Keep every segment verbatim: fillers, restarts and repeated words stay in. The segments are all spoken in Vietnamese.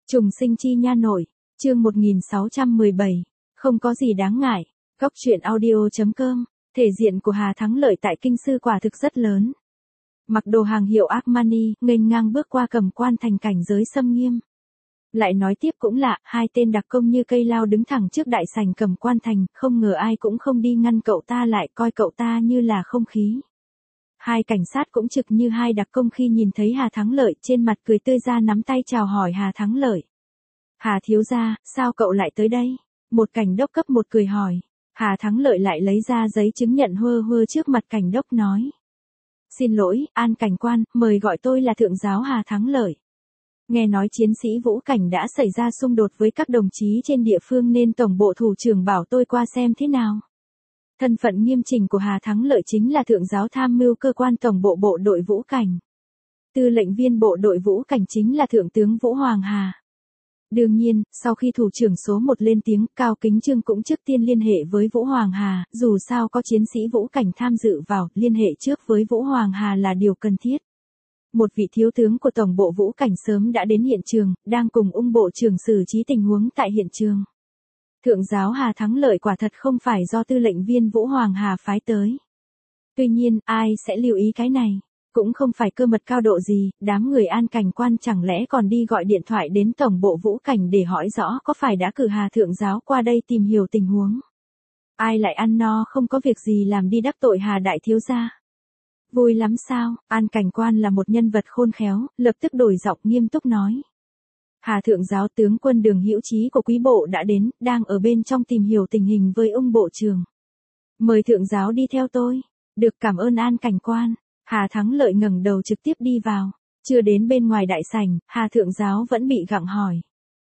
Trùng sinh chi nha nội, chương một nghìn sáu trăm mười bảy, không có gì đáng ngại, góc truyện audio.com, thể diện của Hà Thắng Lợi tại Kinh Sư quả thực rất lớn. Mặc đồ hàng hiệu Armani, nghênh ngang bước qua Cẩm Quan Thành cảnh giới xâm nghiêm. Lại nói tiếp cũng lạ, hai tên đặc công như cây lao đứng thẳng trước đại sảnh Cẩm Quan Thành, không ngờ ai cũng không đi ngăn cậu ta lại, coi cậu ta như là không khí. Hai cảnh sát cũng trực như hai đặc công khi nhìn thấy Hà Thắng Lợi, trên mặt cười tươi ra nắm tay chào hỏi Hà Thắng Lợi. Hà thiếu gia, sao cậu lại tới đây? Một cảnh đốc cấp một cười hỏi. Hà Thắng Lợi lại lấy ra giấy chứng nhận hơ hơ trước mặt cảnh đốc nói. Xin lỗi, An cảnh quan, mời gọi tôi là Thượng giáo Hà Thắng Lợi. Nghe nói chiến sĩ Vũ Cảnh đã xảy ra xung đột với các đồng chí trên địa phương nên Tổng bộ thủ trưởng bảo tôi qua xem thế nào. Thân phận nghiêm chỉnh của Hà Thắng Lợi chính là Thượng giáo tham mưu cơ quan Tổng bộ bộ đội Vũ Cảnh. Tư lệnh viên bộ đội Vũ Cảnh chính là Thượng tướng Vũ Hoàng Hà. Đương nhiên, sau khi thủ trưởng số một lên tiếng, Cao Kính Trương cũng trước tiên liên hệ với Vũ Hoàng Hà, dù sao có chiến sĩ Vũ Cảnh tham dự vào, liên hệ trước với Vũ Hoàng Hà là điều cần thiết. Một vị thiếu tướng của Tổng bộ Vũ Cảnh sớm đã đến hiện trường, đang cùng ung bộ trưởng xử trí tình huống tại hiện trường. Thượng giáo Hà Thắng Lợi quả thật không phải do tư lệnh viên Vũ Hoàng Hà phái tới. Tuy nhiên, ai sẽ lưu ý cái này? Cũng không phải cơ mật cao độ gì, đám người An cảnh quan chẳng lẽ còn đi gọi điện thoại đến Tổng bộ Vũ Cảnh để hỏi rõ có phải đã cử Hà Thượng giáo qua đây tìm hiểu tình huống. Ai lại ăn no không có việc gì làm đi đắc tội Hà Đại thiếu gia. Vui lắm sao? An cảnh quan là một nhân vật khôn khéo, lập tức đổi giọng nghiêm túc nói. Hà Thượng giáo tướng quân Đường Hữu Chí của quý bộ đã đến, đang ở bên trong tìm hiểu tình hình với ung bộ trưởng. Mời Thượng giáo đi theo tôi. Được, cảm ơn An cảnh quan. Hà Thắng Lợi ngẩng đầu trực tiếp đi vào. Chưa đến bên ngoài đại sảnh, Hà Thượng giáo vẫn bị gặng hỏi.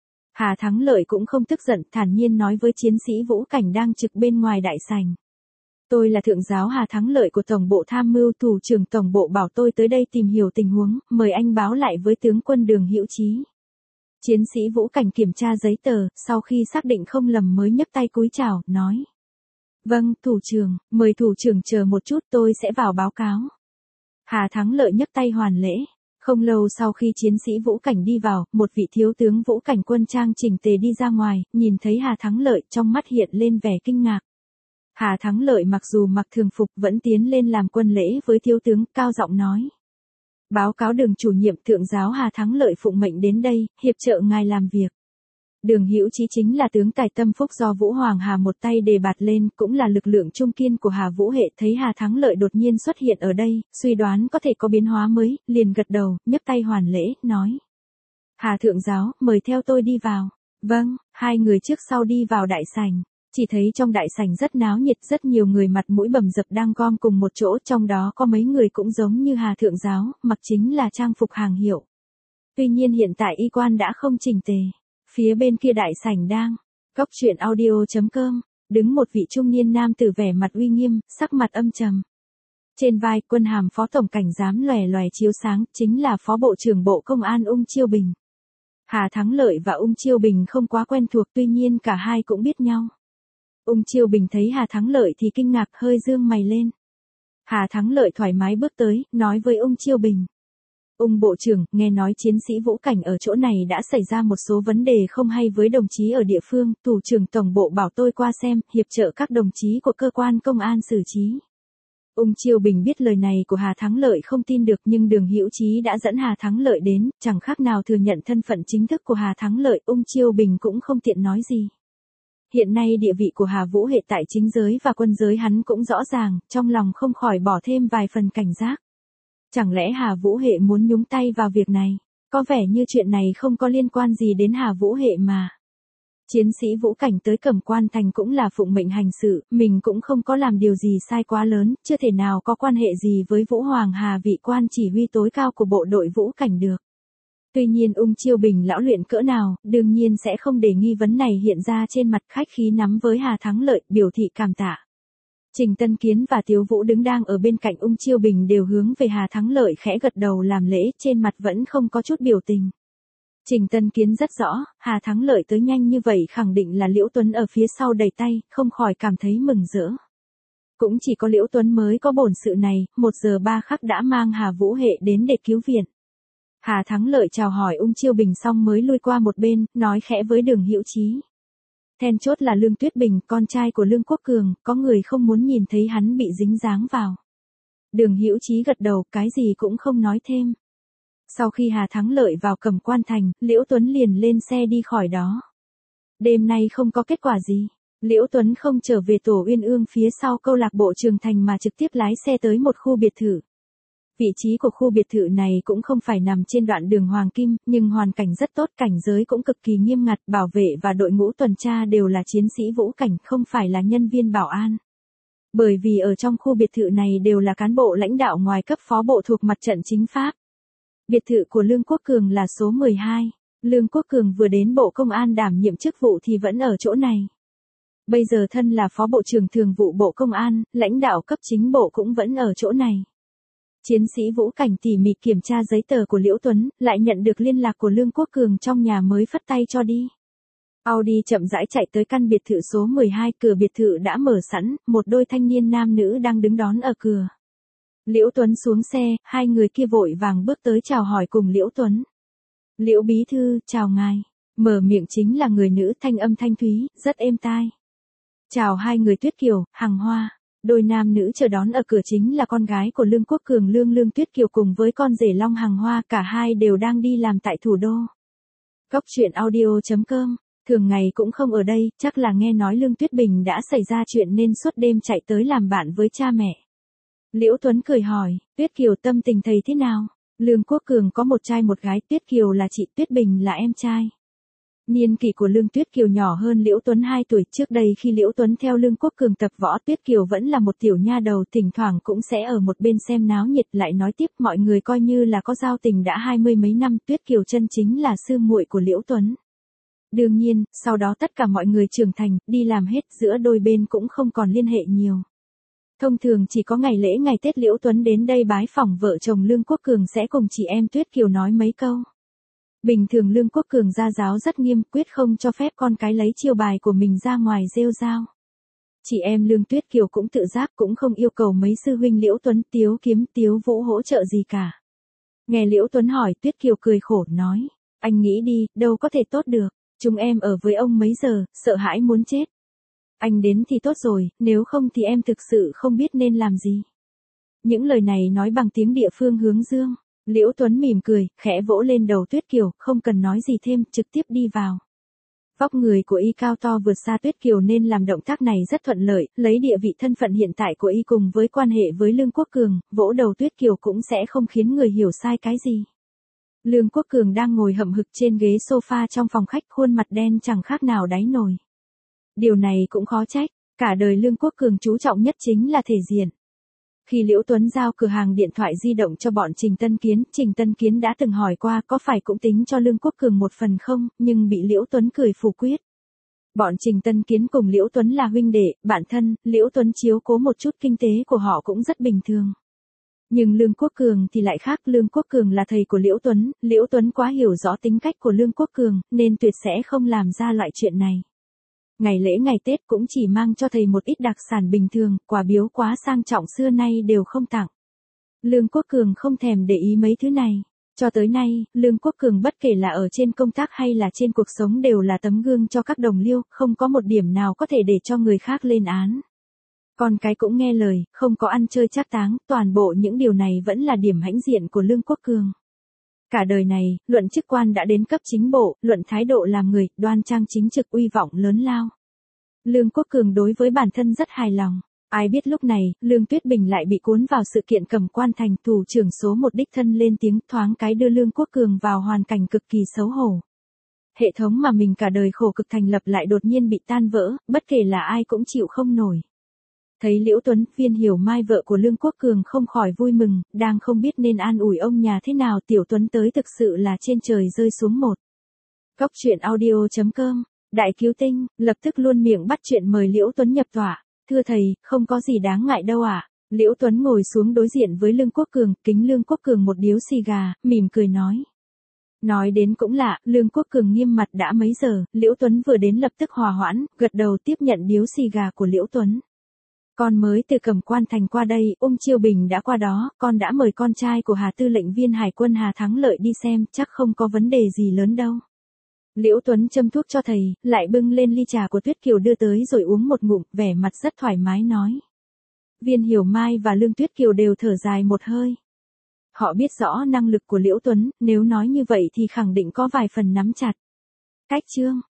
Hà Thắng Lợi cũng không tức giận, thản nhiên nói với chiến sĩ Vũ Cảnh đang trực bên ngoài đại sảnh. Tôi là Thượng giáo Hà Thắng Lợi của Tổng bộ tham mưu, thủ trưởng Tổng bộ bảo tôi tới đây tìm hiểu tình huống, mời anh báo lại với tướng quân Đường Hữu Chí. Chiến sĩ Vũ Cảnh kiểm tra giấy tờ, sau khi xác định không lầm mới nhấc tay cúi chào, nói. Vâng, thủ trưởng, mời thủ trưởng chờ một chút tôi sẽ vào báo cáo. Hà Thắng Lợi nhấc tay hoàn lễ. Không lâu sau khi chiến sĩ Vũ Cảnh đi vào, một vị thiếu tướng Vũ Cảnh quân trang chỉnh tề đi ra ngoài, nhìn thấy Hà Thắng Lợi trong mắt hiện lên vẻ kinh ngạc. Hà Thắng Lợi mặc dù mặc thường phục vẫn tiến lên làm quân lễ với thiếu tướng, cao giọng nói. Báo cáo Đường chủ nhiệm, Thượng giáo Hà Thắng Lợi phụng mệnh đến đây, hiệp trợ ngài làm việc. Đường Hữu Chí chính là tướng tài tâm phúc do Vũ Hoàng Hà một tay đề bạt lên, cũng là lực lượng trung kiên của Hà Vũ hệ, thấy Hà Thắng Lợi đột nhiên xuất hiện ở đây, suy đoán có thể có biến hóa mới, liền gật đầu, nhấc tay hoàn lễ, nói. Hà Thượng giáo, mời theo tôi đi vào. Vâng, hai người trước sau đi vào đại sảnh. Chỉ thấy trong đại sảnh rất náo nhiệt, rất nhiều người mặt mũi bầm dập đang gom cùng một chỗ, trong đó có mấy người cũng giống như Hà Thượng giáo, mặc chính là trang phục hàng hiệu. Tuy nhiên hiện tại y quan đã không chỉnh tề. Phía bên kia đại sảnh đang, góc truyện audio.com, đứng một vị trung niên nam tử vẻ mặt uy nghiêm, sắc mặt âm trầm. Trên vai quân hàm phó tổng cảnh giám lòe lòe chiếu sáng, chính là phó bộ trưởng bộ công an Ung Chiêu Bình. Hà Thắng Lợi và Ung Chiêu Bình không quá quen thuộc, tuy nhiên cả hai cũng biết nhau. Ung Chiêu Bình thấy Hà Thắng Lợi thì kinh ngạc, hơi dương mày lên. Hà Thắng Lợi thoải mái bước tới, nói với Ung Chiêu Bình. Ung bộ trưởng, nghe nói chiến sĩ Vũ Cảnh ở chỗ này đã xảy ra một số vấn đề không hay với đồng chí ở địa phương, thủ trưởng Tổng bộ bảo tôi qua xem, hiệp trợ các đồng chí của cơ quan công an xử trí. Ung Chiêu Bình biết lời này của Hà Thắng Lợi không tin được, nhưng Đường Hữu Chí đã dẫn Hà Thắng Lợi đến, chẳng khác nào thừa nhận thân phận chính thức của Hà Thắng Lợi, Ung Chiêu Bình cũng không tiện nói gì. Hiện nay địa vị của Hà Vũ hệ tại chính giới và quân giới hắn cũng rõ ràng, trong lòng không khỏi bỏ thêm vài phần cảnh giác. Chẳng lẽ Hà Vũ hệ muốn nhúng tay vào việc này? Có vẻ như chuyện này không có liên quan gì đến Hà Vũ hệ mà. Chiến sĩ Vũ Cảnh tới Cẩm Quan Thành cũng là phụng mệnh hành sự, mình cũng không có làm điều gì sai quá lớn, chưa thể nào có quan hệ gì với Vũ Hoàng Hà, vị quan chỉ huy tối cao của bộ đội Vũ Cảnh được. Tuy nhiên Ung Chiêu Bình lão luyện cỡ nào, đương nhiên sẽ không để nghi vấn này hiện ra trên mặt, khách khí nắm với Hà Thắng Lợi, biểu thị cảm tạ. Trình Tân Kiến và Tiếu Vũ đứng đang ở bên cạnh Ung Chiêu Bình đều hướng về Hà Thắng Lợi khẽ gật đầu làm lễ, trên mặt vẫn không có chút biểu tình. Trình Tân Kiến rất rõ, Hà Thắng Lợi tới nhanh như vậy khẳng định là Liễu Tuấn ở phía sau đẩy tay, không khỏi cảm thấy mừng rỡ. Cũng chỉ có Liễu Tuấn mới có bổn sự này, một giờ ba khắc đã mang Hà Vũ hệ đến để cứu viện. Hà Thắng Lợi chào hỏi Ung Chiêu Bình xong mới lui qua một bên, nói khẽ với Đường Hữu Chí. Then chốt là Lương Tuyết Bình, con trai của Lương Quốc Cường, có người không muốn nhìn thấy hắn bị dính dáng vào. Đường Hữu Chí gật đầu, cái gì cũng không nói thêm. Sau khi Hà Thắng Lợi vào Cẩm Quan Thành, Liễu Tuấn liền lên xe đi khỏi đó. Đêm nay không có kết quả gì. Liễu Tuấn không trở về Tổ Uyên Ương phía sau câu lạc bộ Trường Thành mà trực tiếp lái xe tới một khu biệt thự. Vị trí của khu biệt thự này cũng không phải nằm trên đoạn đường Hoàng Kim, nhưng hoàn cảnh rất tốt, cảnh giới cũng cực kỳ nghiêm ngặt, bảo vệ và đội ngũ tuần tra đều là chiến sĩ vũ cảnh, không phải là nhân viên bảo an. Bởi vì ở trong khu biệt thự này đều là cán bộ lãnh đạo ngoài cấp phó bộ thuộc mặt trận chính pháp. Biệt thự của Lương Quốc Cường là số mười hai. Lương Quốc Cường vừa đến Bộ Công an đảm nhiệm chức vụ thì vẫn ở chỗ này. Bây giờ thân là Phó Bộ trưởng Thường vụ Bộ Công an, lãnh đạo cấp chính bộ cũng vẫn ở chỗ này. Chiến sĩ vũ cảnh tỉ mỉ kiểm tra giấy tờ của Liễu Tuấn, lại nhận được liên lạc của Lương Quốc Cường trong nhà mới phất tay cho đi. Audi chậm rãi chạy tới căn biệt thự số mười hai, cửa biệt thự đã mở sẵn, một đôi thanh niên nam nữ đang đứng đón ở cửa. Liễu Tuấn xuống xe, hai người kia vội vàng bước tới chào hỏi cùng Liễu Tuấn. Liễu bí thư, chào ngài. Mở miệng chính là người nữ, thanh âm thanh thúy, rất êm tai. Chào hai người Tuyết Kiều, Hằng Hoa. Đôi nam nữ chờ đón ở cửa chính là con gái của Lương Quốc Cường Lương Lương Tuyết Kiều cùng với con rể Long Hằng Hoa, cả hai đều đang đi làm tại thủ đô. Cốc truyện audio chấm com, thường ngày cũng không ở đây, chắc là nghe nói Lương Tuyết Bình đã xảy ra chuyện nên suốt đêm chạy tới làm bạn với cha mẹ. Liễu Tuấn cười hỏi, Tuyết Kiều tâm tình thầy thế nào? Lương Quốc Cường có một trai một gái, Tuyết Kiều là chị, Tuyết Bình là em trai. Niên kỷ của Lương Tuyết Kiều nhỏ hơn Liễu Tuấn hai tuổi, trước đây khi Liễu Tuấn theo Lương Quốc Cường tập võ, Tuyết Kiều vẫn là một tiểu nha đầu, thỉnh thoảng cũng sẽ ở một bên xem náo nhiệt. Lại nói tiếp, mọi người coi như là có giao tình đã hai mươi mấy năm, Tuyết Kiều chân chính là sư muội của Liễu Tuấn. Đương nhiên, sau đó tất cả mọi người trưởng thành, đi làm hết, giữa đôi bên cũng không còn liên hệ nhiều. Thông thường chỉ có ngày lễ ngày Tết Liễu Tuấn đến đây bái phỏng vợ chồng Lương Quốc Cường sẽ cùng chị em Tuyết Kiều nói mấy câu. Bình thường Lương Quốc Cường gia giáo rất nghiêm, quyết không cho phép con cái lấy chiêu bài của mình ra ngoài rêu rao. Chị em Lương Tuyết Kiều cũng tự giác, cũng không yêu cầu mấy sư huynh Liễu Tuấn, Tiếu Kiếm, Tiếu Vũ hỗ trợ gì cả. Nghe Liễu Tuấn hỏi, Tuyết Kiều cười khổ nói, anh nghĩ đi, đâu có thể tốt được, chúng em ở với ông mấy giờ, sợ hãi muốn chết. Anh đến thì tốt rồi, nếu không thì em thực sự không biết nên làm gì. Những lời này nói bằng tiếng địa phương hướng dương. Liễu Tuấn mỉm cười, khẽ vỗ lên đầu Tuyết Kiều, không cần nói gì thêm, trực tiếp đi vào. Vóc người của y cao to vượt xa Tuyết Kiều nên làm động tác này rất thuận lợi, lấy địa vị thân phận hiện tại của y cùng với quan hệ với Lương Quốc Cường, vỗ đầu Tuyết Kiều cũng sẽ không khiến người hiểu sai cái gì. Lương Quốc Cường đang ngồi hậm hực trên ghế sofa trong phòng khách, khuôn mặt đen chẳng khác nào đáy nồi. Điều này cũng khó trách, cả đời Lương Quốc Cường chú trọng nhất chính là thể diện. Khi Liễu Tuấn giao cửa hàng điện thoại di động cho bọn Trình Tân Kiến, Trình Tân Kiến đã từng hỏi qua có phải cũng tính cho Lương Quốc Cường một phần không, nhưng bị Liễu Tuấn cười phủ quyết. Bọn Trình Tân Kiến cùng Liễu Tuấn là huynh đệ, bạn thân, Liễu Tuấn chiếu cố một chút kinh tế của họ cũng rất bình thường. Nhưng Lương Quốc Cường thì lại khác, Lương Quốc Cường là thầy của Liễu Tuấn, Liễu Tuấn quá hiểu rõ tính cách của Lương Quốc Cường, nên tuyệt sẽ không làm ra loại chuyện này. Ngày lễ ngày Tết cũng chỉ mang cho thầy một ít đặc sản bình thường, quà biếu quá sang trọng xưa nay đều không tặng. Lương Quốc Cường không thèm để ý mấy thứ này. Cho tới nay, Lương Quốc Cường bất kể là ở trên công tác hay là trên cuộc sống đều là tấm gương cho các đồng liêu, không có một điểm nào có thể để cho người khác lên án. Con cái cũng nghe lời, không có ăn chơi trác táng, toàn bộ những điều này vẫn là điểm hãnh diện của Lương Quốc Cường. Cả đời này, luận chức quan đã đến cấp chính bộ, luận thái độ làm người, đoan trang chính trực, uy vọng lớn lao. Lương Quốc Cường đối với bản thân rất hài lòng. Ai biết lúc này, Lương Tuyết Bình lại bị cuốn vào sự kiện Cẩm Quan Thành, thủ trưởng số một đích thân lên tiếng, thoáng cái đưa Lương Quốc Cường vào hoàn cảnh cực kỳ xấu hổ. Hệ thống mà mình cả đời khổ cực thành lập lại đột nhiên bị tan vỡ, bất kể là ai cũng chịu không nổi. Thấy Liễu Tuấn, Viên Hiểu Mai vợ của Lương Quốc Cường không khỏi vui mừng, đang không biết nên an ủi ông nhà thế nào, Tiểu Tuấn tới thực sự là trên trời rơi xuống một. Cốc truyện audio chấm com, Đại Cứu Tinh, lập tức luôn miệng bắt chuyện mời Liễu Tuấn nhập tọa, thưa thầy, không có gì đáng ngại đâu ạ. À? Liễu Tuấn ngồi xuống đối diện với Lương Quốc Cường, kính Lương Quốc Cường một điếu xì gà, mỉm cười nói. Nói đến cũng lạ, Lương Quốc Cường nghiêm mặt đã mấy giờ, Liễu Tuấn vừa đến lập tức hòa hoãn, gật đầu tiếp nhận điếu xì gà của Liễu Tuấn. Con mới từ Cẩm Quan Thành qua đây, Ung Chiêu Bình đã qua đó, con đã mời con trai của Hà tư lệnh viên Hải quân Hà Thắng Lợi đi xem, chắc không có vấn đề gì lớn đâu. Liễu Tuấn châm thuốc cho thầy, lại bưng lên ly trà của Tuyết Kiều đưa tới rồi uống một ngụm, vẻ mặt rất thoải mái nói. Viên Hiểu Mai và Lương Tuyết Kiều đều thở dài một hơi. Họ biết rõ năng lực của Liễu Tuấn, nếu nói như vậy thì khẳng định có vài phần nắm chặt. Cách chương